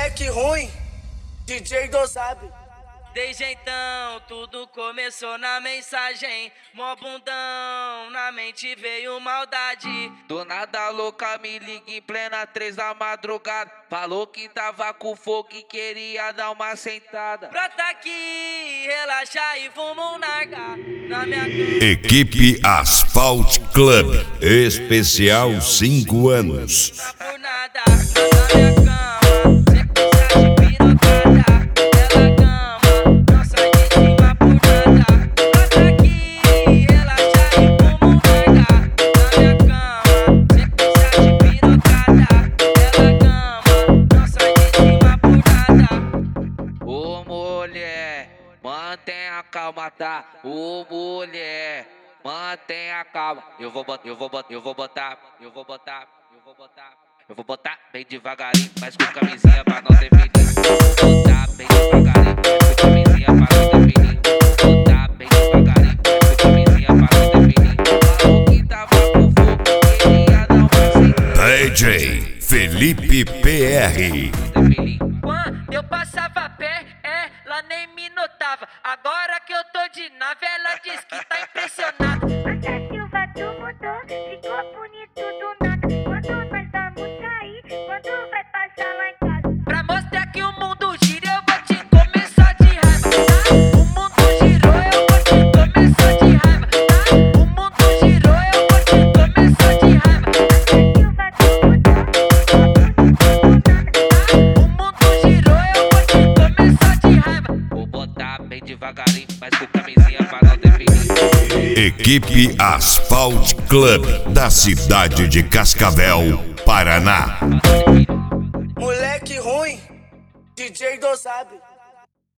Moleque ruim, DJ Dosab. Desde então, tudo começou na mensagem. Mó bundão, na mente veio maldade. Do nada louca me liga em plena 3 da madrugada. Falou que tava com fogo e queria dar uma sentada. Brota aqui, relaxa e vamos nargar na minha cama. Equipe Asphalt Club, especial 5 anos. Não por nada, na minha cama. Sempre sai de pirocada. Ela gama, não sai de cima por nada. Brota aqui, relaxa e vamos nargar na minha cama. Sempre sai de pirocada. Ela gama, não sai de cima por nada. Ô mulher, mantenha a calma, tá? Ô mulher, mantenha calma. Eu vou botar bem devagarinho, mas com camisinha pra não definir. Botar bem devagarinho, mas com camisinha pra não definir. Botar bem devagarinho, mas com camisinha pra não definir. Falou que tava com fogo, queria dar uma sentada. DJ Felipe PR. Quando eu passava a pé, ela nem me notava. Agora que eu tô de nave, ela diz que tá impressionada. Até Silva tu mudou, ficou bonito do nada. Quando nós vamos sair, quando vai passar lá em casa? Pra mostrar que o mundo gira, eu vou te começar de raiva, tá? O mundo girou, eu vou te começar de raiva, tá? O mundo girou, eu vou te começar de raiva. Até Silva tu mudou, ficou bonito do nada. O mundo girou, eu vou te começar de raiva. Vou botar bem devagarinho, mas com camisinha pra não definir. Equipe Asphalt Club, da cidade de Cascavel, Paraná. Moleque ruim, DJ Dosab.